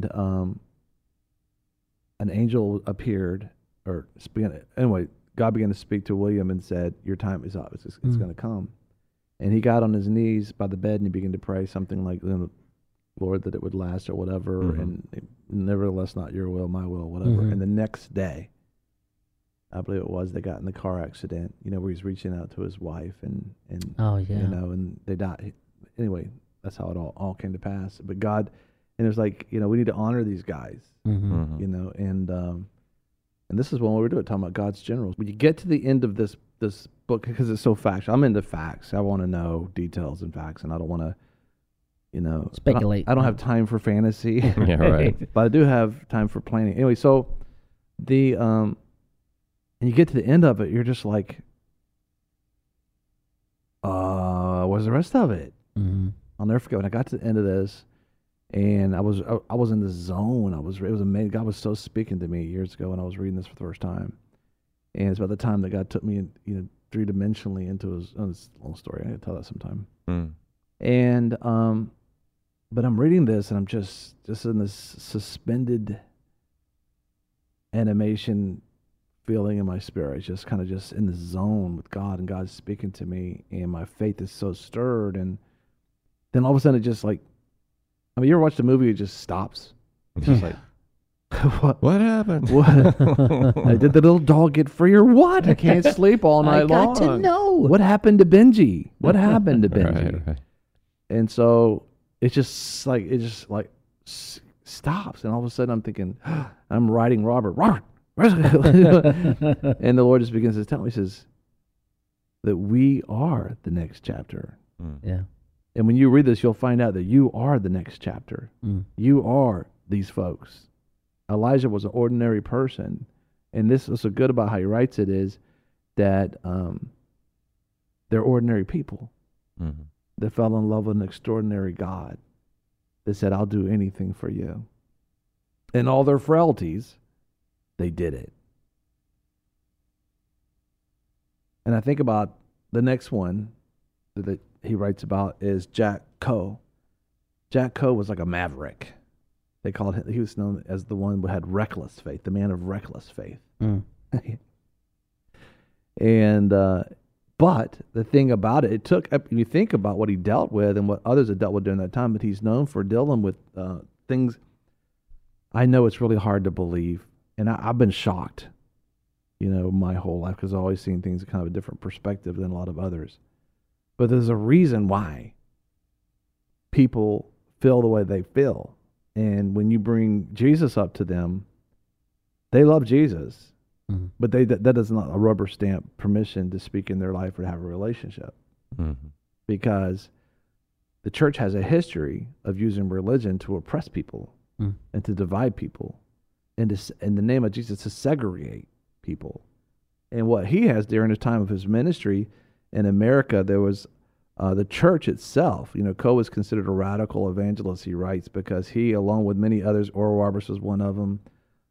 an angel appeared, God began to speak to William and said, "Your time is up. It's going to come." And he got on his knees by the bed and he began to pray something like, "Lord, that it would last," or whatever, and "Nevertheless, not your will, my will," whatever. And the next day, I believe it was, they got in the car accident, where he's reaching out to his wife and and they died. Anyway, that's how it all came to pass. But God, and it was like, we need to honor these guys, and this is what we're doing, talking about God's generals. When you get to the end of this book, because it's so factual, I'm into facts. I want to know details and facts, and I don't want to, speculate. I don't have time for fantasy. Yeah, right. But I do have time for planning. Anyway, so and you get to the end of it, you're just like, what's the rest of it? Mm-hmm. I'll never forget when I got to the end of this, and I was in the zone. It was amazing. God was so speaking to me years ago when I was reading this for the first time, and it's about the time that God took me, three-dimensionally into his long story. I can tell that sometime. And but I'm reading this, and I'm just in this suspended animation feeling in my spirit, just kind of just in the zone with God, and God's speaking to me, and my faith is so stirred. And then all of a sudden, it just like, you ever watched a movie? It just stops. It's just like, what happened? What? Did the little dog get free or what? I can't sleep all night long. I got to know. What happened to Benji? What happened to Benji? Right. And so it just stops, and all of a sudden I'm thinking, I'm writing Robert, and the Lord just begins to tell me, he says, that we are the next chapter. Yeah. And when you read this, you'll find out that you are the next chapter. You are these folks. Elijah was an ordinary person. And this is so good about how he writes it is that they're ordinary people that fell in love with an extraordinary God that said, I'll do anything for you. In all their frailties, they did it. And I think about the next one that he writes about is Jack Coe. Jack Coe was like a maverick. They called him, he was known as the one who had reckless faith, the man of reckless faith. And, but the thing about it, it took, you think about what he dealt with and what others had dealt with during that time, but he's known for dealing with things. I know it's really hard to believe, and I've been shocked, my whole life, because I've always seen things kind of a different perspective than a lot of others. But there's a reason why people feel the way they feel. And when you bring Jesus up to them, they love Jesus, but that is not a rubber stamp permission to speak in their life or to have a relationship. Because the church has a history of using religion to oppress people and to divide people and to, in the name of Jesus, to segregate people. And what he has during the time of his ministry in America, there was the church itself. Coe was considered a radical evangelist, he writes, because he, along with many others, Oral Roberts was one of them.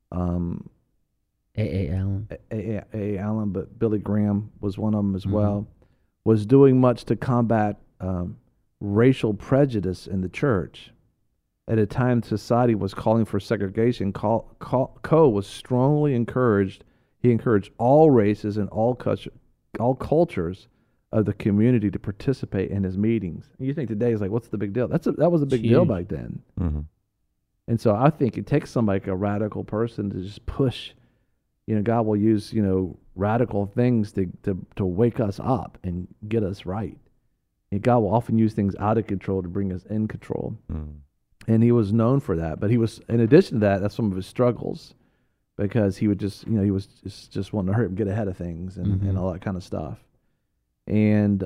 A.A. Allen. A.A. Allen, but Billy Graham was one of them as well, was doing much to combat racial prejudice in the church. At a time society was calling for segregation, Coe was strongly encouraged. He encouraged all races and all cultures of the community to participate in his meetings. And you think today is like, what's the big deal? That was a big deal back then. And so I think it takes somebody like a radical person to just push. God will use radical things to wake us up and get us right. And God will often use things out of control to bring us in control. And he was known for that. But he was, in addition to that, that's some of his struggles, because he would just, he was just wanting to hurt him, get ahead of things and all that kind of stuff. And,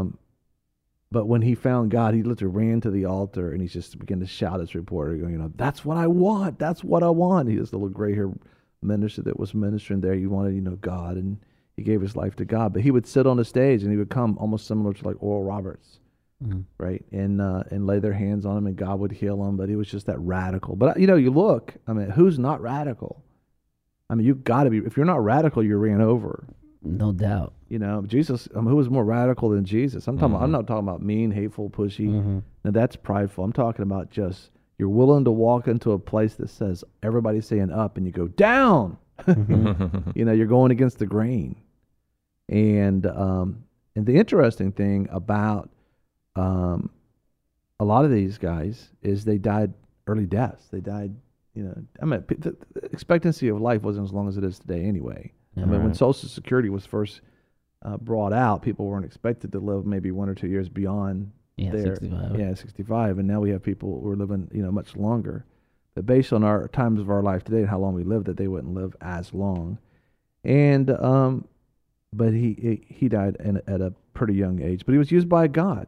but when he found God, he literally ran to the altar and he just began to shout his reporter, going, that's what I want. That's what I want. He was the little gray-haired minister that was ministering there. He wanted, God, and he gave his life to God. But he would sit on the stage and he would come almost similar to like Oral Roberts, right? And lay their hands on him and God would heal him. But he was just that radical. But, you look, who's not radical? You've got to be. If you're not radical, you're ran over. No doubt. Jesus, who was more radical than Jesus? I'm not talking about mean, hateful, pushy. Now that's prideful. I'm talking about just you're willing to walk into a place that says everybody's saying up and you go down. You're going against the grain. And the interesting thing about a lot of these guys is they died early deaths. They died, the expectancy of life wasn't as long as it is today anyway. When Social Security was first brought out, people weren't expected to live maybe 1 or 2 years beyond 65. 65. And now we have people who are living, much longer. But based on our times of our life today and how long we live, that they wouldn't live as long. And but he died at a pretty young age. But he was used by God,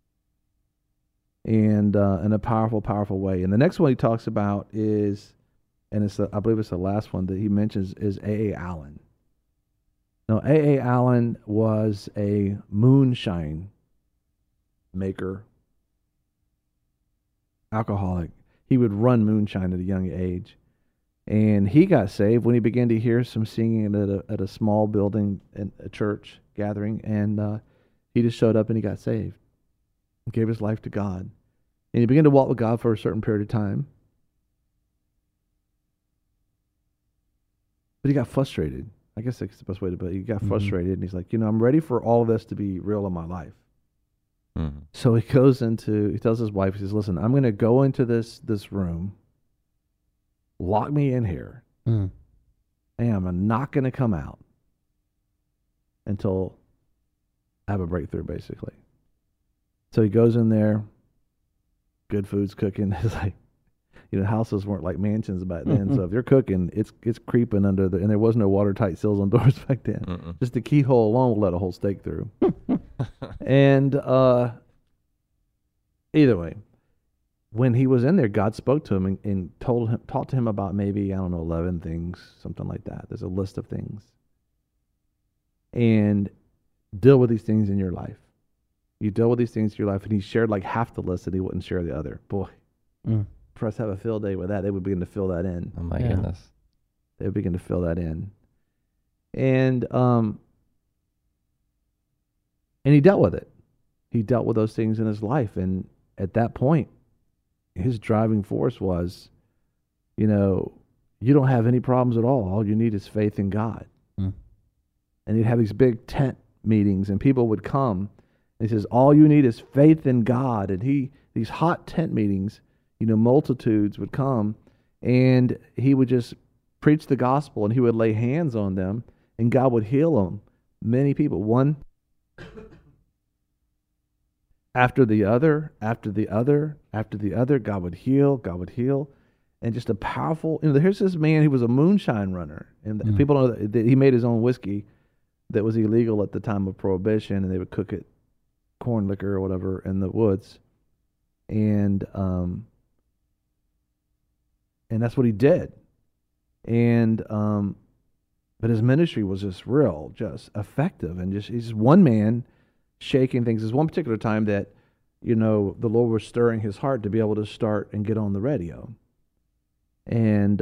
and in a powerful, powerful way. And the next one he talks about is, and I believe it's the last one that he mentions, is A.A. Allen. Now, A.A. Allen was a moonshine maker, alcoholic. He would run moonshine at a young age. And he got saved when he began to hear some singing at a small building in a church gathering. And he just showed up and he got saved. He gave his life to God. And he began to walk with God for a certain period of time. But he got frustrated. I guess that's the best way to put it. He got frustrated, and he's like, I'm ready for all of this to be real in my life. So he tells his wife, he says, listen, I'm going to go into this room, lock me in here, and I'm not going to come out until I have a breakthrough, basically. So he goes in there, good food's cooking. It's like, houses weren't like mansions back then. So if you're cooking, it's creeping under and there was no watertight sills on doors back then. Just the keyhole alone will let a whole steak through. And either way, when he was in there, God spoke to him and talked to him about maybe, 11 things, something like that. There's a list of things. And deal with these things in your life. You deal with these things in your life, and he shared like half the list, and he wouldn't share the other. Boy, for us to have a field day with that, they would begin to fill that in. Oh my goodness. They would begin to fill that in. And he dealt with it. He dealt with those things in his life. And at that point, his driving force was, you don't have any problems at all. All you need is faith in God. And he'd have these big tent meetings, and people would come. And he says, all you need is faith in God. And these hot tent meetings, multitudes would come, and he would just preach the gospel, and he would lay hands on them, and God would heal them. Many people, one after the other, after the other, after the other, God would heal, and just a powerful. Here's this man. He was a moonshine runner, and people know that he made his own whiskey that was illegal at the time of Prohibition, and they would cook it, corn liquor or whatever, in the woods, and that's what he did, and but his ministry was just effective, and he's just one man shaking things. There's one particular time that, the Lord was stirring his heart to be able to start and get on the radio. And,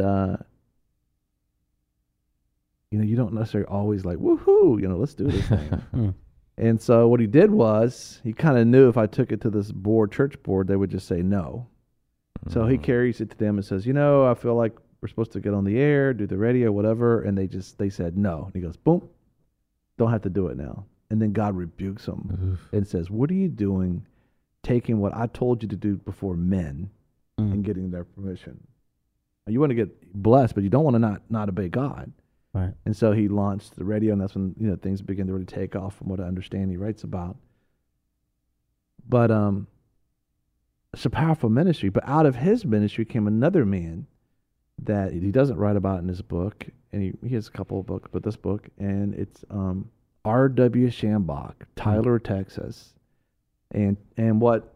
you don't necessarily always like, woohoo, let's do this thing. And so what he did was, he kind of knew if I took it to this church board, they would just say no. So he carries it to them and says, I feel like we're supposed to get on the air, do the radio, whatever. And they said no. And he goes, boom, don't have to do it now. And then God rebukes him and says, what are you doing taking what I told you to do before men and getting their permission? Now, you want to get blessed, but you don't want to not obey God. Right. And so he launched the radio, and that's when things begin to really take off from what I understand he writes about. But it's a powerful ministry. But out of his ministry came another man that he doesn't write about in his book, and he has a couple of books, but this book, and it's R.W. Shambach, Tyler, Texas. And what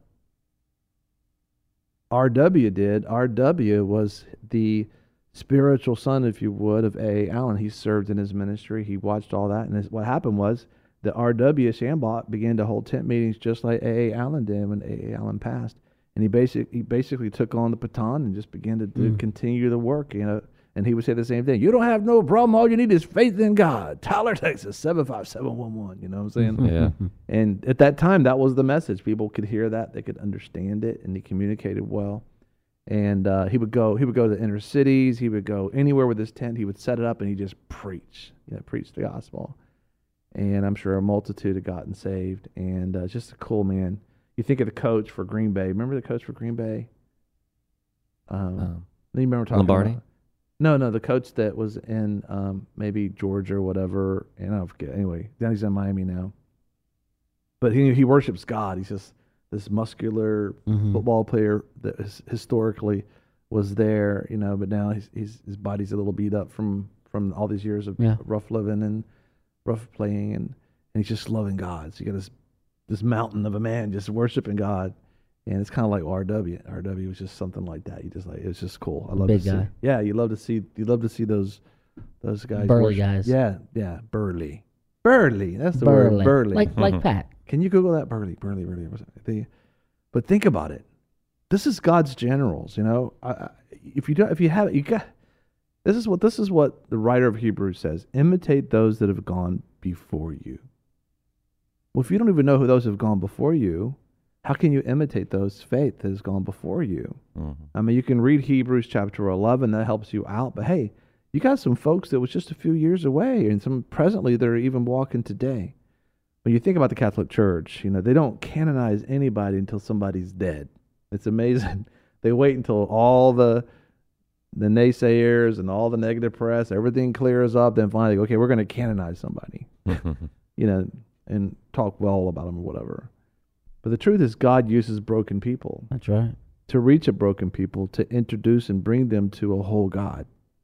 R.W. did, R.W. was the spiritual son, if you would, of A.A. Allen. He served in his ministry. He watched all that. And what happened was that R.W. Shambach began to hold tent meetings just like A.A. Allen did when A.A. Allen passed. And he basically took on the baton and just began to continue the work, And he would say the same thing. You don't have no problem. All you need is faith in God. Tyler, Texas, 75711. You know what I'm saying? Yeah. And at that time, that was the message. People could hear that. They could understand it, and he communicated well. And he would go to the inner cities. He would go anywhere with his tent. He would set it up, and he'd just preach. Preach the gospel. And I'm sure a multitude had gotten saved. And just a cool man. You think of the coach for Green Bay. Remember the coach for Green Bay? You remember talking Lombardi? about? No, the coach that was in maybe Georgia or whatever, and I don't forget. Anyway, now he's in Miami now. But he worships God. He's just this muscular football player that historically was there, but now his body's a little beat up from all these years of rough living and rough playing, and he's just loving God. So you got this mountain of a man just worshiping God. And it's kind of like R.W. R.W. was just something like that. It was just cool. I love big to see. guy. Yeah, you love to see those guys. Burly guys. Yeah, burly. Burly. That's the word. Burly. Like Pat. Can you Google that? Burly. But think about it. This is God's generals. If you have it, you got. This is what the writer of Hebrews says. Imitate those that have gone before you. Well, if you don't even know who those have gone before you, how can you imitate those faith that has gone before you? I mean, you can read Hebrews chapter 11. That helps you out. But hey, you got some folks that was just a few years away, and some presently that are even walking today. When you think about the Catholic Church, they don't canonize anybody until somebody's dead. It's amazing. They wait until all the naysayers and all the negative press, everything clears up, then finally, okay, we're going to canonize somebody, and talk well about them or whatever. But the truth is, God uses broken people. That's right. To reach a broken people, to introduce and bring them to a whole God.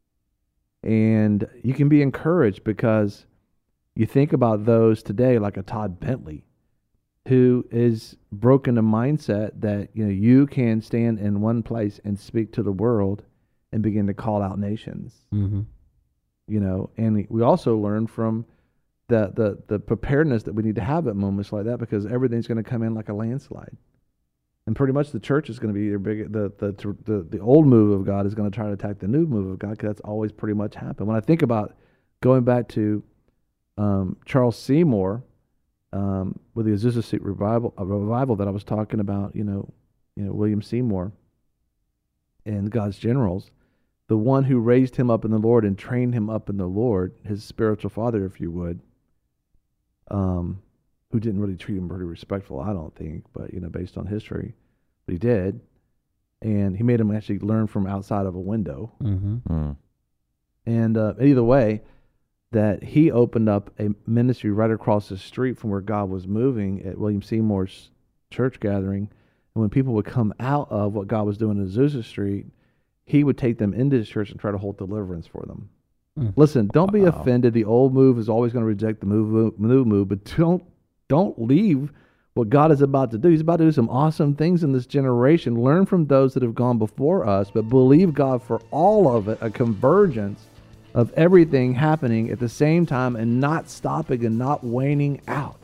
And you can be encouraged because you think about those today like a Todd Bentley. who is broken the mindset that you can stand in one place and speak to the world and begin to call out nations. Mm-hmm. And we also learn from the preparedness that we need to have at moments like that, because everything's going to come in like a landslide. And pretty much the church is going to be either big. The old move of God is going to try to attack the new move of God, because that's always pretty much happened. When I think about going back to Charles Seymour with the Azusa Street revival that I was talking about, William Seymour and God's Generals, the one who raised him up in the Lord and trained him up in the Lord, his spiritual father, if you would, who didn't really treat him pretty respectful, I don't think, but based on history, but he did, and he made him actually learn from outside of a window. Mm-hmm. And either way, that he opened up a ministry right across the street from where God was moving at William Seymour's church gathering, and when people would come out of what God was doing in Azusa Street, he would take them into his church and try to hold deliverance for them. Listen, don't be offended. The old move is always going to reject the new move, but don't leave what God is about to do. He's about to do some awesome things in this generation. Learn from those that have gone before us, but believe God for all of it, a convergence of everything happening at the same time and not stopping and not waning out.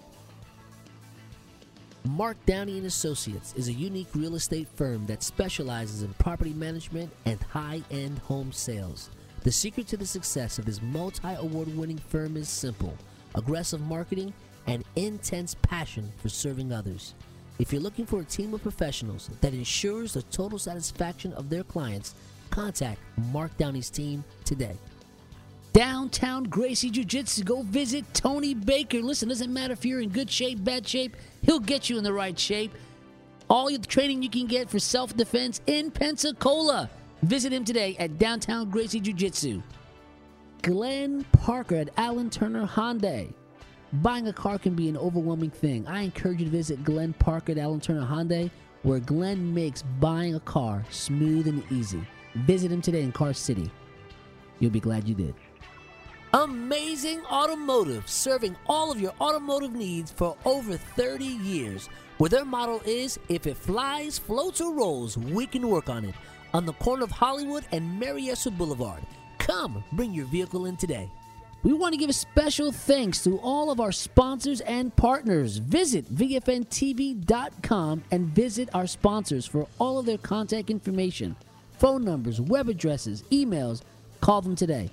Mark Downey & Associates is a unique real estate firm that specializes in property management and high-end home sales. The secret to the success of this multi-award-winning firm is simple: aggressive marketing and intense passion for serving others. If you're looking for a team of professionals that ensures the total satisfaction of their clients, contact Mark Downey's team today. Downtown Gracie Jiu-Jitsu. Go visit Tony Baker. Listen, doesn't matter if you're in good shape, bad shape, he'll get you in the right shape. All the training you can get for self-defense in Pensacola. Visit him today at Downtown Gracie Jiu-Jitsu. Glenn Parker at Allen Turner Hyundai. Buying a car can be an overwhelming thing. I encourage you to visit Glenn Parker at Allen Turner Hyundai, where Glenn makes buying a car smooth and easy. Visit him today in Car City. You'll be glad you did. Amazing Automotive, serving all of your automotive needs for over 30 years. Where their motto is, if it flies, floats, or rolls, we can work on it. On the corner of Hollywood and Mary Esther Boulevard. Come, bring your vehicle in today. We want to give a special thanks to all of our sponsors and partners. Visit VFNTV.com and visit our sponsors for all of their contact information, phone numbers, web addresses, emails. Call them today.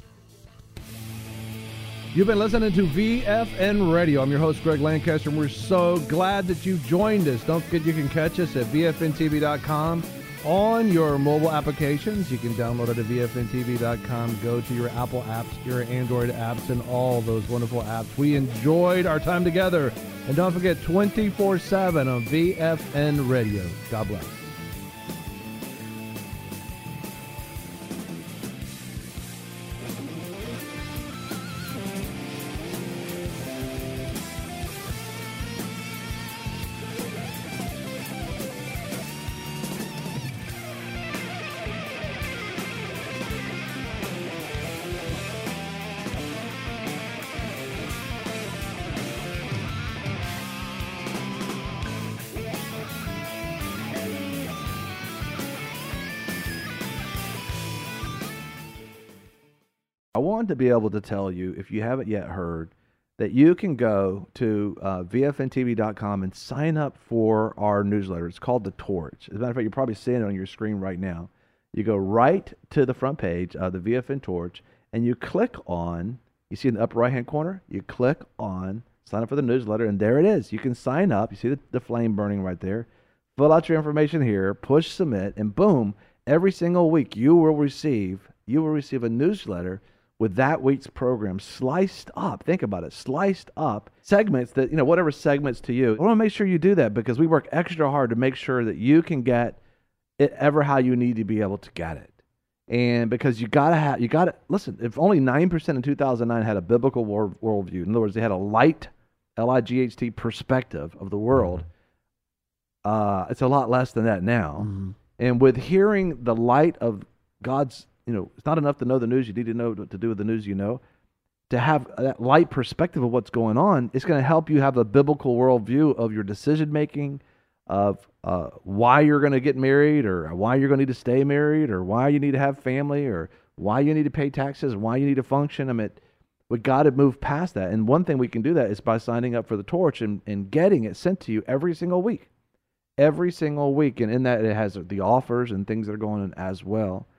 You've been listening to VFN Radio. I'm your host, Greg Lancaster, and we're so glad that you joined us. Don't forget you can catch us at VFNTV.com on your mobile applications. You can download it at VFNTV.com. Go to your Apple apps, your Android apps, and all those wonderful apps. We enjoyed our time together. And don't forget, 24/7 on VFN Radio. God bless. I wanted to be able to tell you, if you haven't yet heard, that you can go to VFNTV.com and sign up for our newsletter. It's called The Torch. As a matter of fact, you're probably seeing it on your screen right now. You go right to the front page of the VFN Torch, and you click on, you see in the upper right-hand corner, you click on sign up for the newsletter, and there it is. You can sign up. You see the flame burning right there. Fill out your information here, push submit, and boom, every single week you will receive a newsletter with that week's program sliced up. Think about it, sliced up segments that, whatever segments to you. I want to make sure you do that because we work extra hard to make sure that you can get it ever how you need to be able to get it. And because you got to, listen, if only 9% in 2009 had a biblical worldview, in other words, they had a light, L-I-G-H-T perspective of the world, it's a lot less than that now. Mm-hmm. And with hearing the light of God's, it's not enough to know the news. You need to know what to do with the news you know. to have that light perspective of what's going on, it's going to help you have a biblical worldview of your decision making, of why you're going to get married, or why you're going to need to stay married, or why you need to have family, or why you need to pay taxes, why you need to function. I mean, we got to move past that. And one thing we can do that is by signing up for the Torch and getting it sent to you every single week. Every single week. And in that, it has the offers and things that are going on as well.